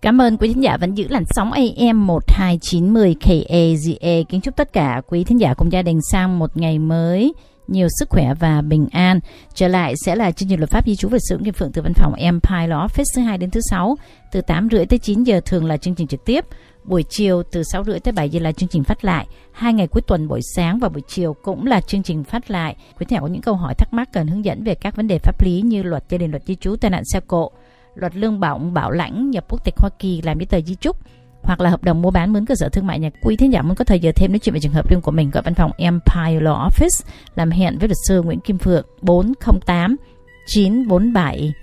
Cảm ơn quý thính giả vẫn giữ làn sóng AM 12910 KAZA. Kính chúc tất cả quý thính giả cùng gia đình sang một ngày mới nhiều sức khỏe và bình an. Trở lại sẽ là chương trình luật pháp di trú và sử dụng Kim Phượng từ văn phòng Empire Law Office thứ 2 đến thứ 6 từ 8:30 tới 9 giờ thường là chương trình trực tiếp. Buổi chiều từ 6:30 tới 7 giờ là chương trình phát lại. 2 ngày cuối tuần buổi sáng và buổi chiều cũng là chương trình phát lại. Quý thính giả có những câu hỏi thắc mắc cần hướng dẫn về các vấn đề pháp lý như luật gia đình, luật di trú, tai nạn xe cộ, luật lương bổng, bảo lãnh, nhập quốc tịch Hoa Kỳ, làm giấy tờ di chúc hoặc là hợp đồng mua bán mướn cơ sở thương mại nhà. Quý thính giả muốn có thời giờ thêm nói chuyện về trường hợp riêng của mình, gọi văn phòng Empire Law Office làm hẹn với luật sư Nguyễn Kim Phượng 408 947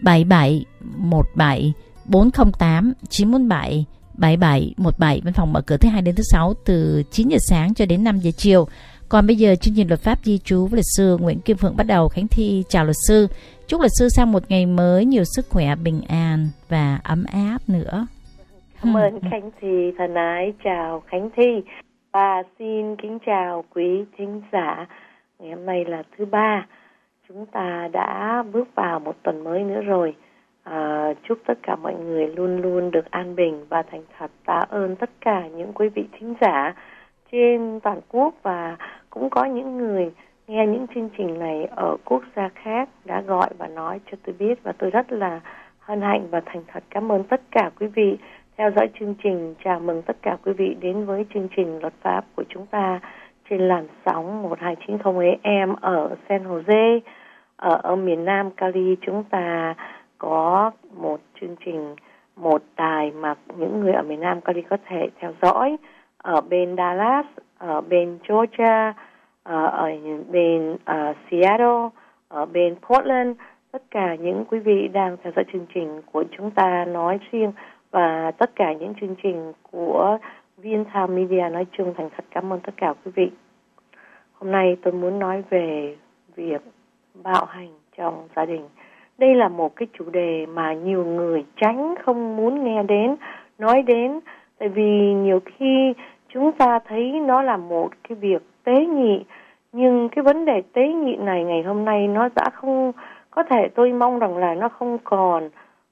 7717 408 947 7717. Văn phòng mở cửa thứ 2 đến thứ 6 từ 9 giờ sáng cho đến 5 giờ chiều. Còn bây giờ chương trình luật pháp di trú với luật sư Nguyễn Kim Phượng bắt đầu. Khánh Thi chào luật sư. Chúc luật sư sang một ngày mới nhiều sức khỏe, bình an và ấm áp nữa. Cảm ơn Khánh Thi thân ái, chào Khánh Thi và xin kính chào quý thính giả. Ngày hôm nay là thứ ba, chúng ta đã bước vào một tuần mới nữa rồi. Chúc tất cả mọi người luôn luôn được an bình và thành thật. Tạ ơn tất cả những quý vị thính giả trên toàn quốc và cũng có những người nghe những chương trình này ở quốc gia khác đã gọi và nói cho tôi biết, và tôi rất là hân hạnh và thành thật cảm ơn tất cả quý vị theo dõi chương trình. Chào mừng tất cả quý vị đến với chương trình luật pháp của chúng ta trên làn sóng 1290 AM ở San Jose. Ở miền Nam Cali chúng ta có một chương trình, một đài mà những người ở miền Nam Cali có thể theo dõi. Ở bên Dallas, ở bên Georgia, ở bên Seattle, ở bên Portland, tất cả những quý vị đang theo dõi chương trình của chúng ta nói riêng và tất cả những chương trình của Vietnam Media nói chung, thành thật cảm ơn tất cả quý vị. Hôm nay tôi muốn nói về việc bạo hành trong gia đình. Đây là một cái chủ đề mà nhiều người tránh, không muốn nghe đến, nói đến, tại vì nhiều khi chúng ta thấy nó là một cái việc tế nhị, nhưng cái vấn đề tế nhị này ngày hôm nay nó đã không có thể, tôi mong rằng là nó không còn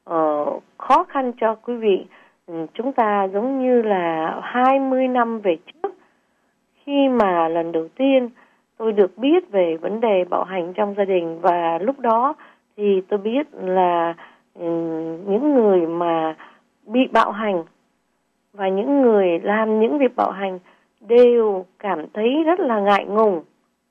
khó khăn cho quý vị. Chúng ta giống như là 20 năm về trước, khi mà lần đầu tiên tôi được biết về vấn đề bạo hành trong gia đình, và lúc đó thì tôi biết là những người mà bị bạo hành và những người làm những việc bạo hành đều cảm thấy rất là ngại ngùng.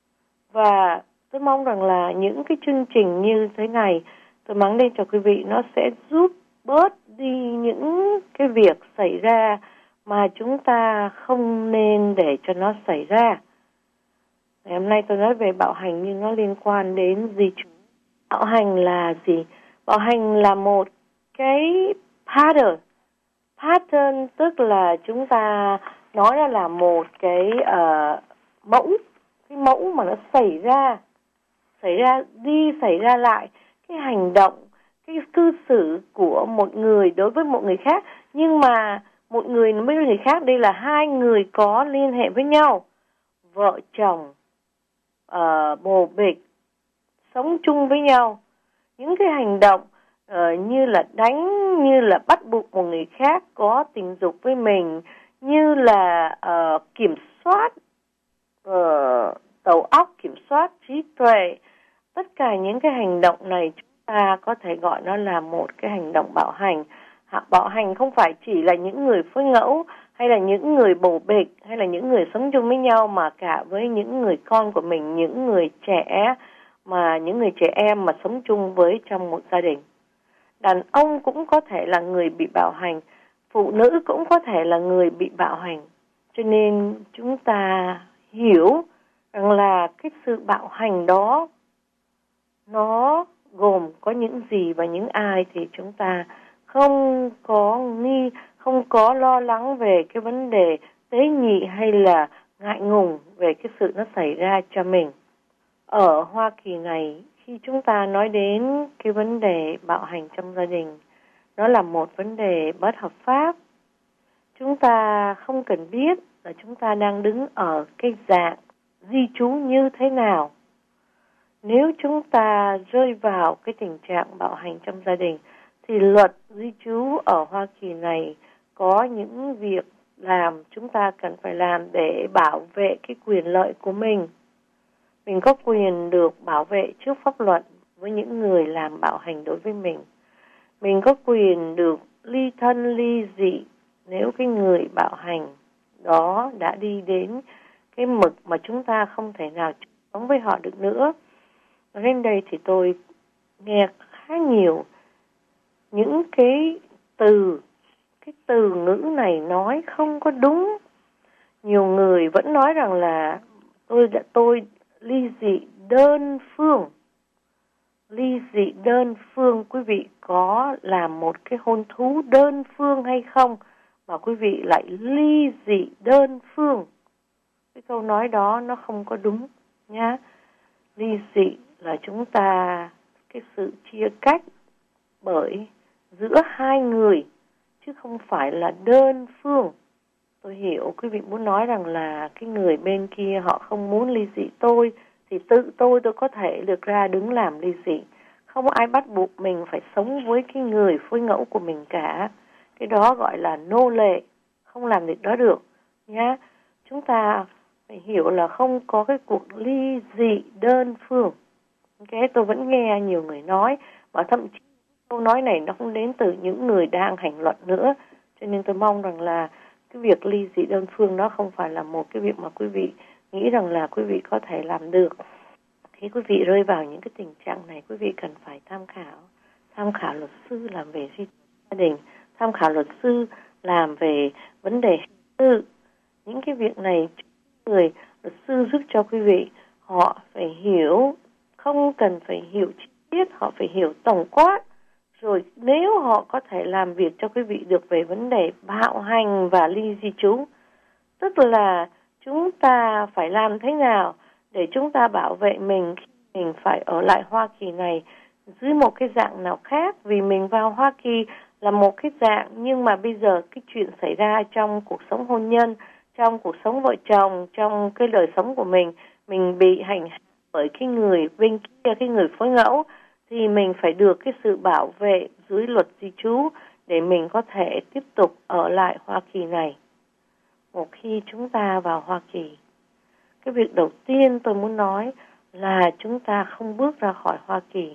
Và tôi mong rằng là những cái chương trình như thế này tôi mang đến cho quý vị nó sẽ giúp bớt đi những cái việc xảy ra mà chúng ta không nên để cho nó xảy ra. Ngày hôm nay tôi nói về bạo hành nhưng nó liên quan đến di trú. Bạo hành là gì? Bạo hành là một cái pattern, tức là chúng ta nói ra là một cái mẫu mà nó xảy ra lại, cái hành động, cái cư xử của một người đối với một người khác. Nhưng mà một người với người khác đây là hai người có liên hệ với nhau, vợ chồng, bồ bịch, sống chung với nhau. Những cái hành động như là đánh, như là bắt buộc một người khác có tình dục với mình, như là kiểm soát đầu óc, kiểm soát trí tuệ. Tất cả những cái hành động này chúng ta có thể gọi nó là một cái hành động bạo hành. Bạo hành không phải chỉ là những người phối ngẫu hay là những người bồ bịch hay là những người sống chung với nhau, mà cả với những người con của mình, những người trẻ em mà sống chung với trong một gia đình. Đàn ông cũng có thể là người bị bạo hành, phụ nữ cũng có thể là người bị bạo hành. Cho nên chúng ta hiểu rằng là cái sự bạo hành đó nó gồm có những gì và những ai, thì chúng ta không có lo lắng về cái vấn đề tế nhị hay là ngại ngùng về cái sự nó xảy ra cho mình. Ở Hoa Kỳ này, khi chúng ta nói đến cái vấn đề bạo hành trong gia đình, nó là một vấn đề bất hợp pháp. Chúng ta không cần biết là chúng ta đang đứng ở cái dạng di trú như thế nào. Nếu chúng ta rơi vào cái tình trạng bạo hành trong gia đình thì luật di trú ở Hoa Kỳ này có những việc làm chúng ta cần phải làm để bảo vệ cái quyền lợi của mình. Mình có quyền được bảo vệ trước pháp luật với những người làm bạo hành đối với mình. Mình có quyền được ly thân ly dị nếu cái người bạo hành đó đã đi đến cái mực mà chúng ta không thể nào sống với họ được nữa. Đến đây thì tôi nghe khá nhiều những cái từ ngữ này nói không có đúng. Nhiều người vẫn nói rằng là tôi ly dị đơn phương. Ly dị đơn phương, quý vị có làm một cái hôn thú đơn phương hay không mà quý vị lại ly dị đơn phương? Cái câu nói đó nó không có đúng nhá. Ly dị là chúng ta cái sự chia cách bởi giữa hai người chứ không phải là đơn phương. Tôi hiểu quý vị muốn nói rằng là cái người bên kia họ không muốn ly dị tôi thì tự tôi có thể được ra đứng làm ly dị. Không ai bắt buộc mình phải sống với cái người phối ngẫu của mình cả. Cái đó gọi là nô lệ, không làm việc đó được nhá. Chúng ta phải hiểu là không có cái cuộc ly dị đơn phương. Okay, tôi vẫn nghe nhiều người nói, và thậm chí câu nói này nó không đến từ những người đang hành luận nữa. Cho nên tôi mong rằng là cái việc ly dị đơn phương đó không phải là một cái việc mà quý vị nghĩ rằng là quý vị có thể làm được. Khi quý vị rơi vào những cái tình trạng này, quý vị cần phải tham khảo luật sư làm về gia đình, tham khảo luật sư làm về vấn đề tư. Những cái việc này người luật sư giúp cho quý vị, họ phải hiểu, không cần phải hiểu chi tiết, họ phải hiểu tổng quát. Rồi nếu họ có thể làm việc cho quý vị được về vấn đề bạo hành và ly di trú, tức là chúng ta phải làm thế nào để chúng ta bảo vệ mình khi mình phải ở lại Hoa Kỳ này dưới một cái dạng nào khác. Vì mình vào Hoa Kỳ là một cái dạng, nhưng mà bây giờ cái chuyện xảy ra trong cuộc sống hôn nhân, trong cuộc sống vợ chồng, trong cái đời sống của mình bị hành hạ bởi cái người bên kia, cái người phối ngẫu, thì mình phải được cái sự bảo vệ dưới luật di trú để mình có thể tiếp tục ở lại Hoa Kỳ này. Một khi chúng ta vào Hoa Kỳ, cái việc đầu tiên tôi muốn nói là chúng ta không bước ra khỏi Hoa Kỳ.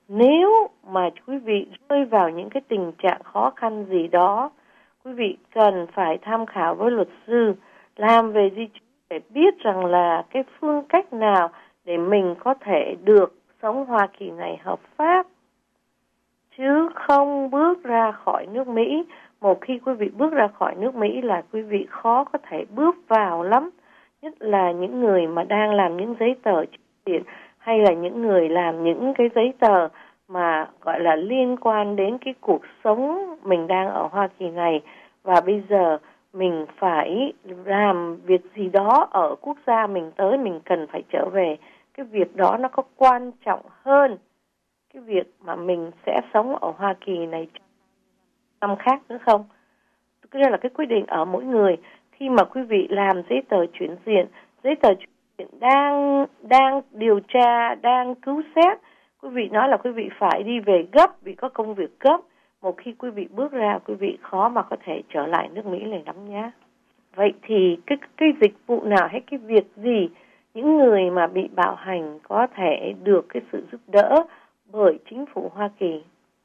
Nếu mà quý vị rơi vào những cái tình trạng khó khăn gì đó, quý vị cần phải tham khảo với luật sư làm về di trú để biết rằng là cái phương cách nào để mình có thể được sống Hoa Kỳ này hợp pháp, chứ không bước ra khỏi nước Mỹ. Một khi quý vị bước ra khỏi nước Mỹ là quý vị khó có thể bước vào lắm. Nhất là những người mà đang làm những giấy tờ chuyện, hay là những người làm những cái giấy tờ mà gọi là liên quan đến cái cuộc sống mình đang ở Hoa Kỳ này. Và bây giờ mình phải làm việc gì đó ở quốc gia mình tới, mình cần phải trở về. Cái việc đó nó có quan trọng hơn cái việc mà mình sẽ sống ở Hoa Kỳ này năm khác nữa không? Cái đó là cái quyết định ở mỗi người. Khi mà quý vị làm giấy tờ chuyển diện, giấy tờ chuyển diện đang điều tra, đang cứu xét, quý vị nói là quý vị phải đi về gấp vì có công việc gấp. Một khi quý vị bước ra, quý vị khó mà có thể trở lại nước Mỹ này lắm nhá. Vậy thì cái dịch vụ nào hay cái việc gì những người mà bị bạo hành có thể được cái sự giúp đỡ bởi chính phủ Hoa Kỳ?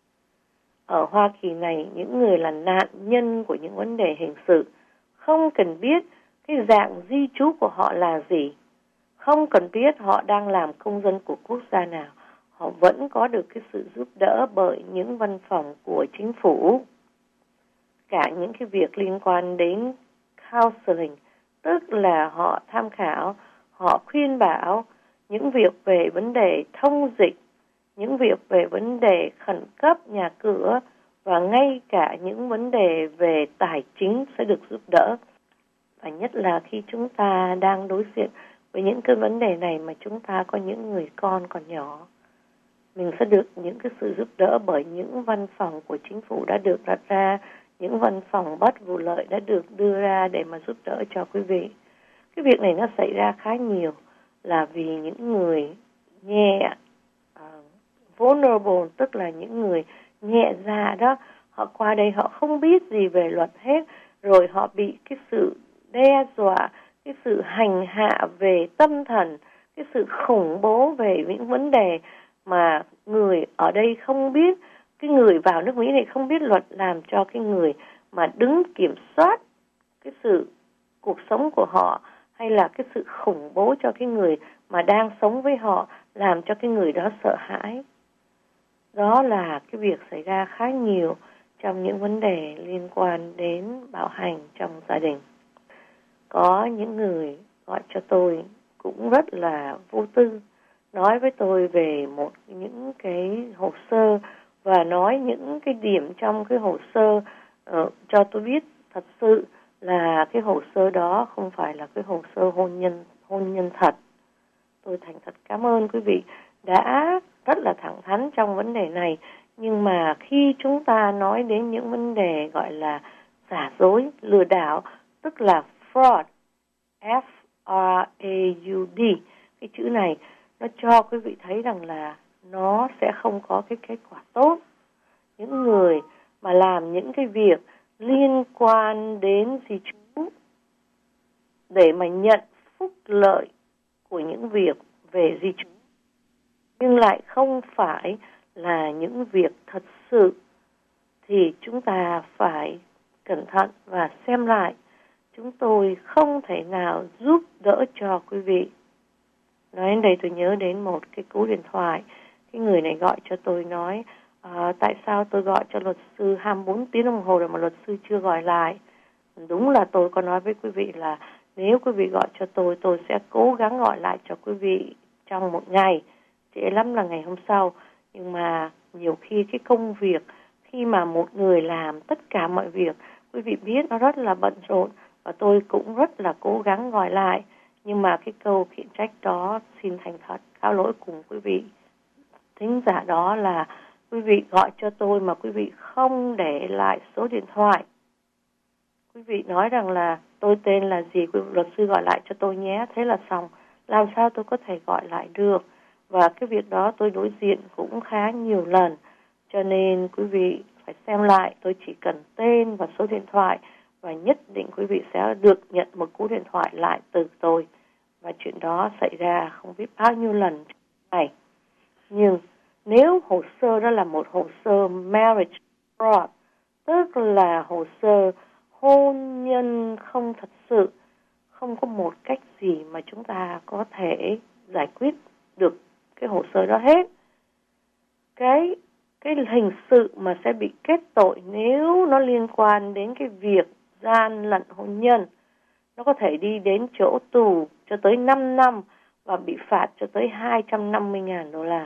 Ở Hoa Kỳ này, những người là nạn nhân của những vấn đề hình sự không cần biết cái dạng di trú của họ là gì, không cần biết họ đang làm công dân của quốc gia nào, họ vẫn có được cái sự giúp đỡ bởi những văn phòng của chính phủ. Cả những cái việc liên quan đến counseling, tức là họ tham khảo, họ khuyên bảo những việc về vấn đề thông dịch, những việc về vấn đề khẩn cấp nhà cửa, và ngay cả những vấn đề về tài chính sẽ được giúp đỡ. Và nhất là khi chúng ta đang đối diện với những cái vấn đề này mà chúng ta có những người con còn nhỏ, mình sẽ được những cái sự giúp đỡ bởi những văn phòng của chính phủ đã được đặt ra, những văn phòng bất vụ lợi đã được đưa ra để mà giúp đỡ cho quý vị. Cái việc này nó xảy ra khá nhiều là vì những người nhẹ, vulnerable, tức là những người nhẹ dạ đó. Họ qua đây họ không biết gì về luật hết, rồi họ bị cái sự đe dọa, cái sự hành hạ về tâm thần, cái sự khủng bố về những vấn đề mà người ở đây không biết. Cái người vào nước Mỹ này không biết luật, làm cho cái người mà đứng kiểm soát cái sự cuộc sống của họ, hay là cái sự khủng bố cho cái người mà đang sống với họ, làm cho cái người đó sợ hãi. Đó là cái việc xảy ra khá nhiều trong những vấn đề liên quan đến bạo hành trong gia đình. Có những người gọi cho tôi cũng rất là vô tư, nói với tôi về những cái hồ sơ và nói những cái điểm trong cái hồ sơ cho tôi biết thật sự là cái hồ sơ đó không phải là cái hồ sơ hôn nhân thật. Tôi thành thật cảm ơn quý vị đã rất là thẳng thắn trong vấn đề này. Nhưng mà khi chúng ta nói đến những vấn đề gọi là giả dối, lừa đảo, tức là fraud, F-R-A-U-D, cái chữ này nó cho quý vị thấy rằng là nó sẽ không có cái kết quả tốt. Những người mà làm những cái việc liên quan đến di trú để mà nhận phúc lợi của những việc về di trú, nhưng lại không phải là những việc thật sự, thì chúng ta phải cẩn thận và xem lại. Chúng tôi không thể nào giúp đỡ cho quý vị. Nói đến đây tôi nhớ đến một cái cú điện thoại. Cái người này gọi cho tôi nói, tại sao tôi gọi cho luật sư 24 tiếng đồng hồ rồi mà luật sư chưa gọi lại. Đúng là tôi có nói với quý vị là nếu quý vị gọi cho tôi sẽ cố gắng gọi lại cho quý vị trong một ngày, trễ lắm là ngày hôm sau. Nhưng mà nhiều khi cái công việc, khi mà một người làm tất cả mọi việc, quý vị biết nó rất là bận rộn, và tôi cũng rất là cố gắng gọi lại. Nhưng mà cái câu khiển trách đó xin thành thật cáo lỗi cùng quý vị thính giả, đó là quý vị gọi cho tôi mà quý vị không để lại số điện thoại. Quý vị nói rằng là tôi tên là gì, luật sư gọi lại cho tôi nhé, thế là xong. Làm sao tôi có thể gọi lại được? Và cái việc đó tôi đối diện cũng khá nhiều lần. Cho nên quý vị phải xem lại, tôi chỉ cần tên và số điện thoại, và nhất định quý vị sẽ được nhận một cú điện thoại lại từ tôi. Và chuyện đó xảy ra không biết bao nhiêu lần này. Nhưng nếu hồ sơ đó là một hồ sơ marriage fraud, tức là hồ sơ hôn nhân không thật sự, không có một cách gì mà chúng ta có thể giải quyết được cái hồ sơ đó hết. Cái hình sự mà sẽ bị kết tội nếu nó liên quan đến cái việc gian lận hôn nhân, nó có thể đi đến chỗ tù cho tới 5 năm và bị phạt cho tới $250,000.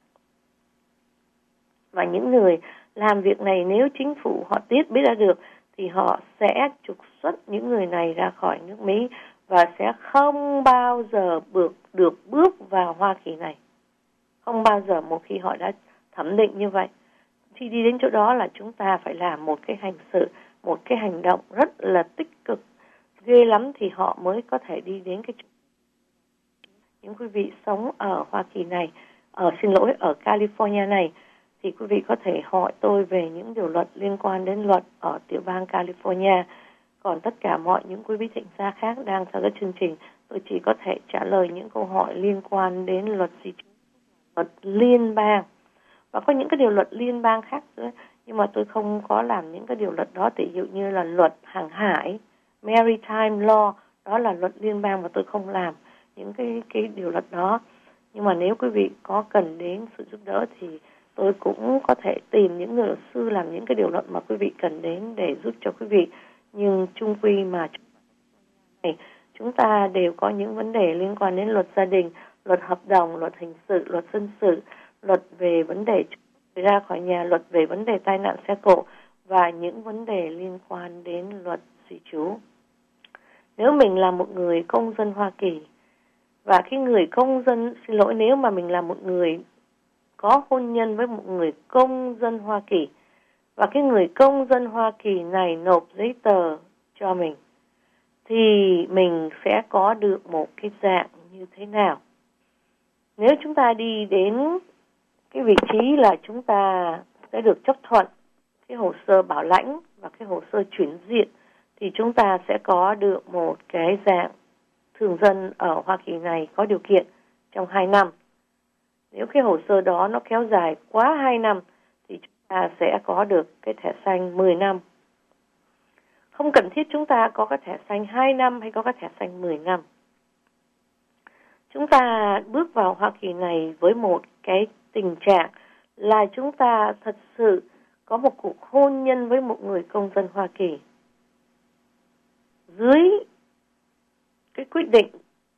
Và những người làm việc này, nếu chính phủ họ biết ra được, thì họ sẽ trục xuất những người này ra khỏi nước Mỹ và sẽ không bao giờ được bước vào Hoa Kỳ này. Không bao giờ, một khi họ đã thẩm định như vậy. Khi đi đến chỗ đó là chúng ta phải làm một cái hành sự, một cái hành động rất là tích cực, ghê lắm thì họ mới có thể đi đến cái chỗ. Những quý vị sống ở Hoa Kỳ này, ở California này, thì quý vị có thể hỏi tôi về những điều luật liên quan đến luật ở tiểu bang California. Còn tất cả mọi những quý vị thính giả khác đang theo dõi chương trình, tôi chỉ có thể trả lời những câu hỏi liên quan đến luật di trú, luật liên bang. Và có những cái điều luật liên bang khác nữa, nhưng mà tôi không có làm những cái điều luật đó. Ví dụ như là luật hàng hải, maritime law, đó là luật liên bang và tôi không làm những cái điều luật đó. Nhưng mà nếu quý vị có cần đến sự giúp đỡ thì tôi cũng có thể tìm những người luật sư làm những cái điều luật mà quý vị cần đến để giúp cho quý vị. Nhưng chung quy mà chúng ta đều có những vấn đề liên quan đến luật gia đình, luật hợp đồng, luật hình sự, luật dân sự, luật về vấn đề ra khỏi nhà, luật về vấn đề tai nạn xe cộ và những vấn đề liên quan đến luật di trú. Nếu mình là một người công dân Hoa Kỳ, và khi người công dân, nếu mà mình là một người có hôn nhân với một người công dân Hoa Kỳ, và cái người công dân Hoa Kỳ này nộp giấy tờ cho mình, thì mình sẽ có được một cái dạng như thế nào? Nếu chúng ta đi đến cái vị trí là chúng ta sẽ được chấp thuận cái hồ sơ bảo lãnh và cái hồ sơ chuyển diện, thì chúng ta sẽ có được một cái dạng thường dân ở Hoa Kỳ này có điều kiện trong 2 năm. Nếu cái hồ sơ đó nó kéo dài quá 2 năm thì chúng ta sẽ có được cái thẻ xanh 10 năm. Không cần thiết chúng ta có cái thẻ xanh 2 năm hay có cái thẻ xanh 10 năm. Chúng ta bước vào Hoa Kỳ này với một cái tình trạng là chúng ta thật sự có một cuộc hôn nhân với một người công dân Hoa Kỳ. Dưới cái quyết định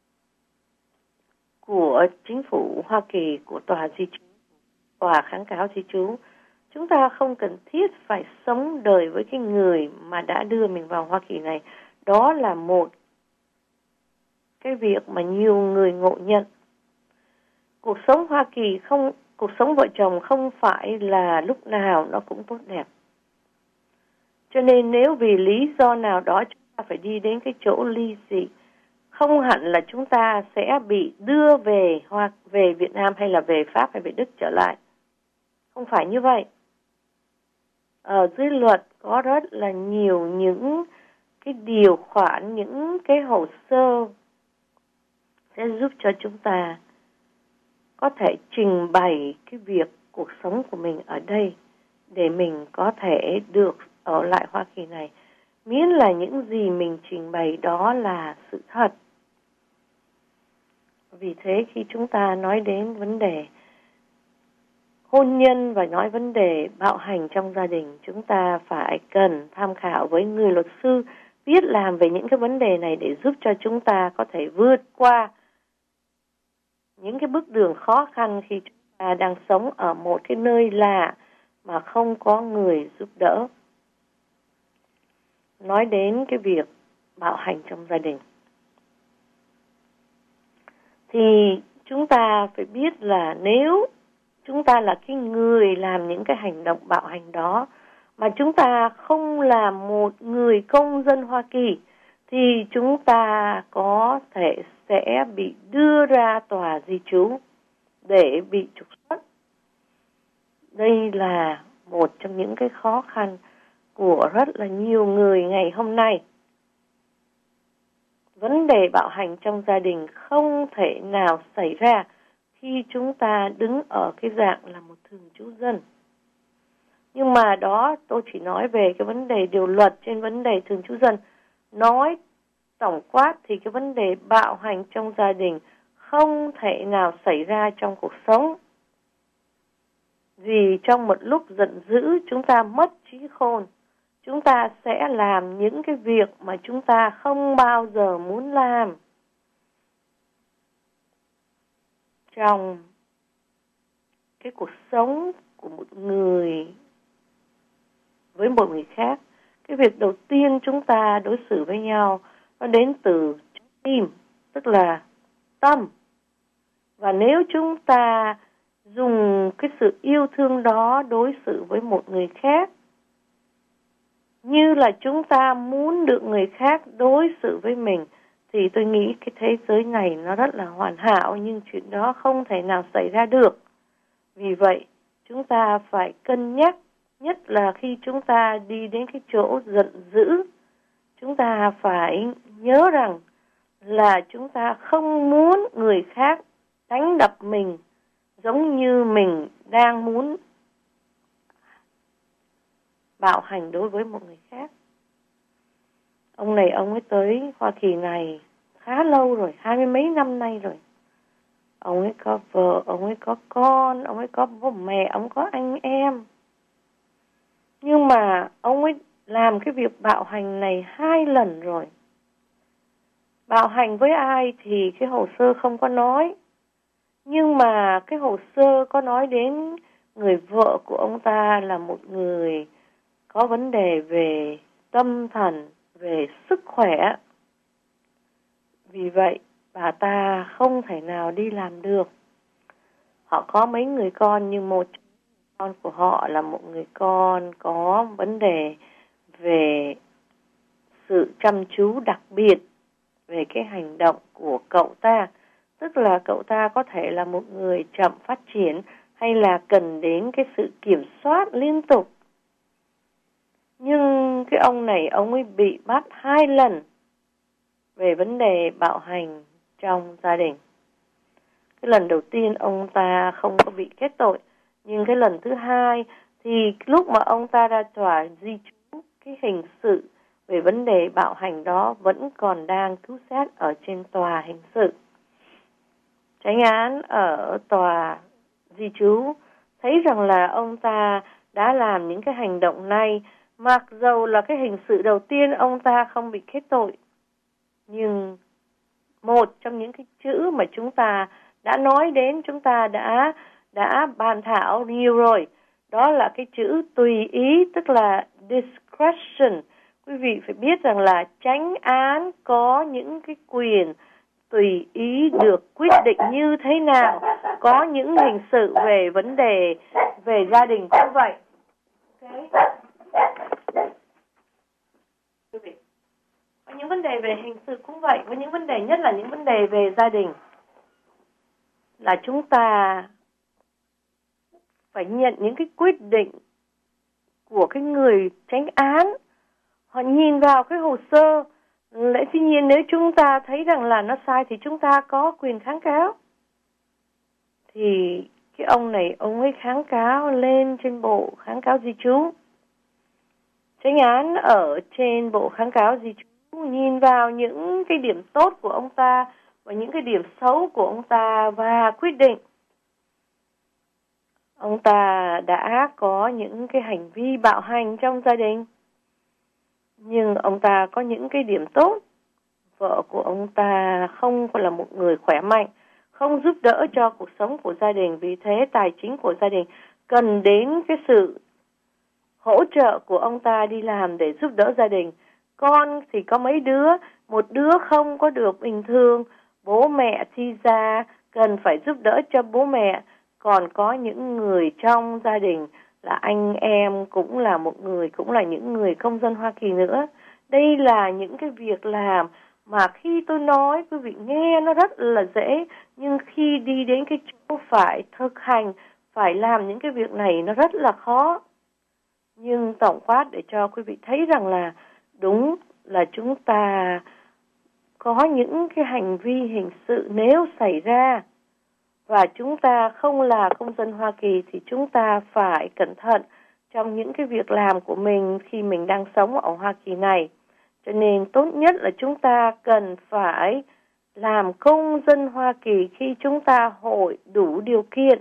của chính phủ Hoa Kỳ, của tòa di trú, tòa kháng cáo di trú, chúng ta không cần thiết phải sống đời với cái người mà đã đưa mình vào Hoa Kỳ này. Đó là một cái việc mà nhiều người ngộ nhận. Cuộc sống Hoa Kỳ cuộc sống vợ chồng không phải là lúc nào nó cũng tốt đẹp. Cho nên nếu vì lý do nào đó chúng ta phải đi đến cái chỗ ly dị, không hẳn là chúng ta sẽ bị đưa về về Việt Nam hay là về Pháp hay về Đức trở lại. Không phải như vậy. Ở dưới luật có rất là nhiều những cái điều khoản, những cái hồ sơ sẽ giúp cho chúng ta có thể trình bày cái việc cuộc sống của mình ở đây để mình có thể được ở lại Hoa Kỳ này. Miễn là những gì mình trình bày đó là sự thật. Vì thế khi chúng ta nói đến vấn đề hôn nhân và nói vấn đề bạo hành trong gia đình, chúng ta phải cần tham khảo với người luật sư biết làm về những cái vấn đề này để giúp cho chúng ta có thể vượt qua những cái bước đường khó khăn khi chúng ta đang sống ở một cái nơi lạ mà không có người giúp đỡ. Nói đến cái việc bạo hành trong gia đình thì chúng ta phải biết là nếu chúng ta là cái người làm những cái hành động bạo hành đó mà chúng ta không là một người công dân Hoa Kỳ thì chúng ta có thể sẽ bị đưa ra tòa di trú để bị trục xuất. Đây là một trong những cái khó khăn của rất là nhiều người ngày hôm nay. Vấn đề bạo hành trong gia đình không thể nào xảy ra khi chúng ta đứng ở cái dạng là một thường trú dân. Nhưng mà đó tôi chỉ nói về cái vấn đề điều luật trên vấn đề thường trú dân. Nói tổng quát thì cái vấn đề bạo hành trong gia đình không thể nào xảy ra trong cuộc sống. Vì trong một lúc giận dữ chúng ta mất trí khôn. Chúng ta sẽ làm những cái việc mà chúng ta không bao giờ muốn làm. Trong cái cuộc sống của một người với một người khác, cái việc đầu tiên chúng ta đối xử với nhau nó đến từ tim, tức là tâm. Và nếu chúng ta dùng cái sự yêu thương đó đối xử với một người khác như là chúng ta muốn được người khác đối xử với mình, thì tôi nghĩ cái thế giới này nó rất là hoàn hảo, nhưng chuyện đó không thể nào xảy ra được. Vì vậy, chúng ta phải cân nhắc, nhất là khi chúng ta đi đến cái chỗ giận dữ, chúng ta phải nhớ rằng là chúng ta không muốn người khác đánh đập mình giống như mình đang muốn bạo hành đối với một người khác. Ông này ông ấy tới Hoa Kỳ này khá lâu rồi, 20 mấy năm nay rồi. Ông ấy có vợ, ông ấy có con, ông ấy có bố mẹ, ông có anh em. Nhưng mà ông ấy làm cái việc bạo hành này 2 lần rồi. Bạo hành với ai thì cái hồ sơ không có nói. Nhưng mà cái hồ sơ có nói đến người vợ của ông ta là một người có vấn đề về tâm thần, về sức khỏe. Vì vậy, bà ta không thể nào đi làm được. Họ có mấy người con, nhưng một con của họ là một người con có vấn đề về sự chăm chú đặc biệt về cái hành động của cậu ta. Tức là cậu ta có thể là một người chậm phát triển hay là cần đến cái sự kiểm soát liên tục. Nhưng cái ông này, ông ấy bị bắt 2 lần về vấn đề bạo hành trong gia đình. Cái lần đầu tiên ông ta không có bị kết tội, nhưng cái lần thứ hai thì lúc mà ông ta ra tòa di trú, cái hình sự về vấn đề bạo hành đó vẫn còn đang cứu xét ở trên tòa hình sự. Chánh án ở tòa di trú thấy rằng là ông ta đã làm những cái hành động này, mặc dầu là cái hình sự đầu tiên ông ta không bị kết tội. Nhưng một trong những cái chữ mà chúng ta đã nói đến, chúng ta đã bàn thảo nhiều rồi, đó là cái chữ tùy ý, tức là discretion. Quý vị phải biết rằng là chánh án có những cái quyền tùy ý được quyết định như thế nào. Có những hình sự về vấn đề về gia đình cũng vậy. Có những vấn đề về hình sự cũng vậy. Có những vấn đề, nhất là những vấn đề về gia đình, là chúng ta phải nhận những cái quyết định của cái người chánh án. Họ nhìn vào cái hồ sơ, lẽ dĩ nhiên nếu chúng ta thấy rằng là nó sai thì chúng ta có quyền kháng cáo. Thì cái ông này, ông ấy kháng cáo lên trên bộ kháng cáo di trú. Chánh án ở trên bộ kháng cáo di trú nhìn vào những cái điểm tốt của ông ta và những cái điểm xấu của ông ta và quyết định ông ta đã có những cái hành vi bạo hành trong gia đình. Nhưng ông ta có những cái điểm tốt. Vợ của ông ta không phải là một người khỏe mạnh, không giúp đỡ cho cuộc sống của gia đình. Vì thế tài chính của gia đình cần đến cái sự hỗ trợ của ông ta đi làm để giúp đỡ gia đình. Con thì có mấy đứa, một đứa không có được bình thường, bố mẹ thì ra cần phải giúp đỡ cho bố mẹ. Còn có những người trong gia đình là anh em cũng là một người, cũng là những người công dân Hoa Kỳ nữa. Đây là những cái việc làm mà khi tôi nói quý vị nghe nó rất là dễ, nhưng khi đi đến cái chỗ phải thực hành, phải làm những cái việc này nó rất là khó. Nhưng tổng quát để cho quý vị thấy rằng là đúng là chúng ta có những cái hành vi hình sự nếu xảy ra và chúng ta không là công dân Hoa Kỳ thì chúng ta phải cẩn thận trong những cái việc làm của mình khi mình đang sống ở Hoa Kỳ này. Cho nên tốt nhất là chúng ta cần phải làm công dân Hoa Kỳ khi chúng ta hội đủ điều kiện.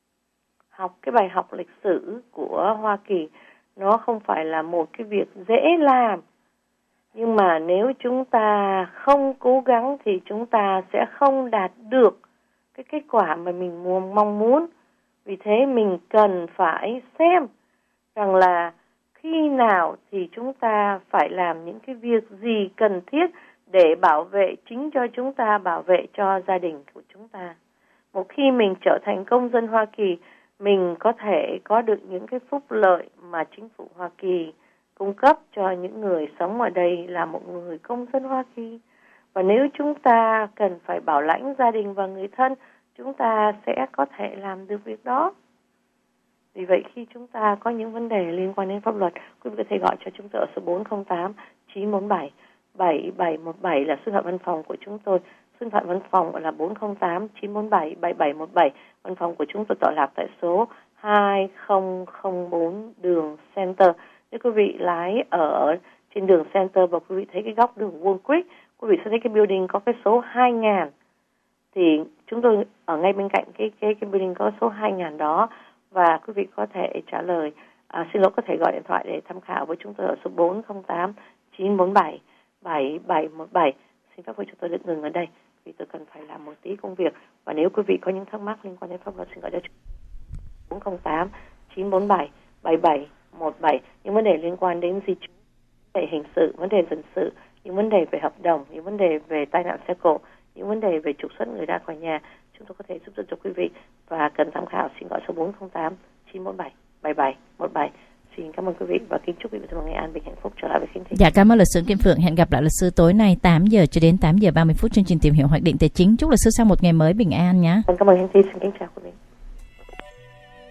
Học cái bài học lịch sử của Hoa Kỳ nó không phải là một cái việc dễ làm. Nhưng mà nếu chúng ta không cố gắng thì chúng ta sẽ không đạt được cái kết quả mà mình mong muốn. Vì thế mình cần phải xem rằng là khi nào thì chúng ta phải làm những cái việc gì cần thiết để bảo vệ chính cho chúng ta, bảo vệ cho gia đình của chúng ta. Một khi mình trở thành công dân Hoa Kỳ, mình có thể có được những cái phúc lợi mà chính phủ Hoa Kỳ cung cấp cho những người sống ở đây là một người công dân Hoa Kỳ. Và nếu chúng ta cần phải bảo lãnh gia đình và người thân, chúng ta sẽ có thể làm được việc đó. Vì vậy khi chúng ta có những vấn đề liên quan đến pháp luật, quý vị có thể gọi cho chúng tôi ở số 408-947-7717 là số điện thoại văn phòng của chúng tôi. Số điện thoại văn phòng là 408-947-7717. Văn phòng của chúng tôi tọa lạc tại số 2004 đường Center. Nếu quý vị lái ở trên đường Center và quý vị thấy cái góc đường Wall Creek, quý vị sẽ thấy cái building có cái số 2000. Thì chúng tôi ở ngay bên cạnh cái building có số 2000 đó. Và quý vị có thể trả lời, có thể gọi điện thoại để tham khảo với chúng tôi ở số 408-947-7717. Xin phép quý chúng tôi được ngừng ở đây vì tôi cần phải làm một tí công việc. Và nếu quý vị có những thắc mắc liên quan đến pháp luật, xin gọi cho 408-947-7717. Những vấn đề liên quan đến di trú, vấn đề hình sự, vấn đề dân sự, những vấn đề về hợp đồng, những vấn đề về tai nạn xe cộ, những vấn đề về trục xuất người ra khỏi nhà, chúng tôi có thể giúp đỡ cho quý vị. Và cần tham khảo xin gọi số 408-947-7717. Xin cảm ơn quý vị và kính chúc quý vị một ngày an bình hạnh phúc. Trở lại với khán thính. Dạ, cảm ơn luật sư Kim Phượng. Hẹn gặp lại luật sư tối nay 8 giờ cho đến 8 giờ 30 phút chương trình tìm hiểu hoạch định tài chính. Chúc luật sư sau một ngày mới bình an nhé. Cảm ơn khán thính. Xin kính chào quý vị.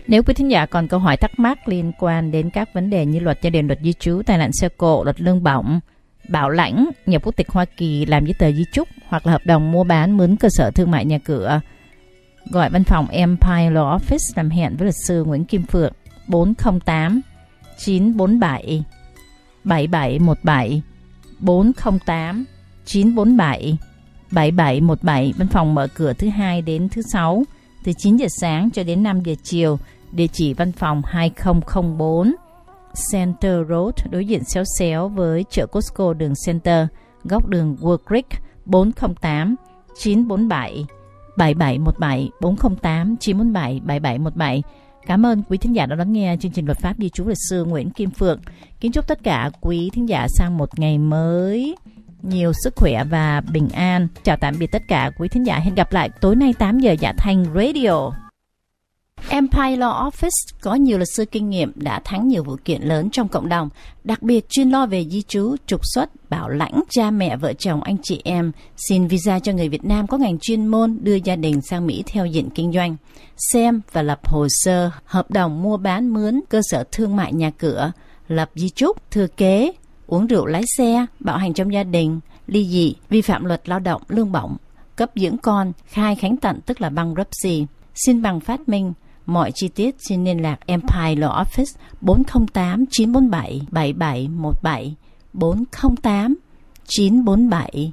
Nếu quý thính giả còn câu hỏi thắc mắc liên quan đến các vấn đề như luật gia đình, luật di trú, tai nạn xe cộ, luật lương bổng, bảo lãnh, nhập quốc tịch Hoa Kỳ, làm giấy tờ di chúc hoặc là hợp đồng mua bán mướn cơ sở thương mại nhà cửa, gọi văn phòng Empire Law Office làm hẹn với luật sư Nguyễn Kim Phượng 408 947 7717 408 947 7717. Văn phòng mở cửa thứ Hai đến thứ Sáu từ 9 giờ sáng cho đến 5 giờ chiều. Địa chỉ văn phòng 2004 Center Road, đối diện xéo xéo với chợ Costco đường Center, góc đường Wood Creek. 408 947 7717 408 947 7717. Cảm ơn quý thính giả đã lắng nghe chương trình Luật pháp di trú luật sư Nguyễn Kim Phượng. Kính chúc tất cả quý thính giả sang một ngày mới nhiều sức khỏe và bình an. Chào tạm biệt tất cả quý thính giả. Hẹn gặp lại tối nay 8 giờ Dạ Thanh Radio. Empire Law Office có nhiều luật sư kinh nghiệm đã thắng nhiều vụ kiện lớn trong cộng đồng, đặc biệt chuyên lo về di trú, trục xuất, bảo lãnh, cha mẹ, vợ chồng, anh chị em, xin visa cho người Việt Nam có ngành chuyên môn đưa gia đình sang Mỹ theo diện kinh doanh, xem và lập hồ sơ, hợp đồng mua bán mướn, cơ sở thương mại nhà cửa, lập di chúc, thừa kế, uống rượu lái xe, bạo hành trong gia đình, ly dị, vi phạm luật lao động, lương bổng, cấp dưỡng con, khai khánh tận tức là bankruptcy, xin bằng phát minh. Mọi chi tiết xin liên lạc Empire Law Office 408 947 7717 408 947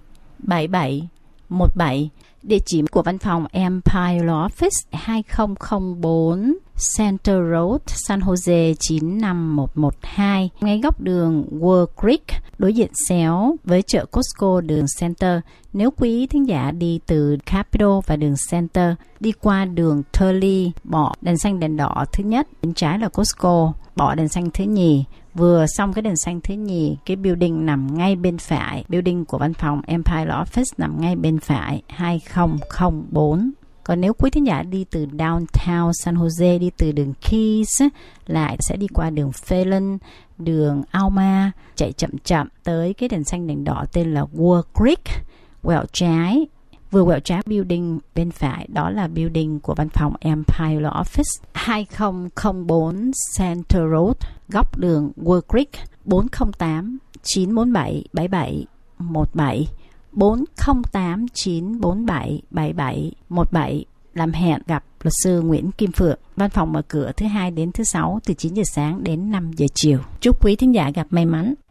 7717. Địa chỉ của văn phòng Empire Law Office 2004 Center Road, San Jose 95112, ngay góc đường Wood Creek, đối diện xéo với chợ Costco đường Center. Nếu quý thính giả đi từ Capitol và đường Center, đi qua đường Turley, bỏ đèn xanh đèn đỏ thứ nhất, bên trái là Costco, bỏ đèn xanh thứ nhì. Vừa xong cái đèn xanh thứ nhì, cái building nằm ngay bên phải, building của văn phòng Empire Law Office nằm ngay bên phải, 2004. Còn nếu quý thính giả đi từ downtown San Jose, đi từ đường Keys, lại sẽ đi qua đường Phelan, đường Alma, chạy chậm chậm tới cái đèn xanh đèn đỏ tên là Wood Creek, quẹo trái. Vừa quẹo trái building bên phải, đó là building của văn phòng Empire Law Office, 2004 Center Road, góc đường Wood Creek. 408 947 7717 408 947 7717. Làm hẹn gặp luật sư Nguyễn Kim Phượng. Văn phòng mở cửa thứ Hai đến thứ Sáu từ 9 giờ sáng đến 5 giờ chiều. Chúc quý thính giả gặp may mắn.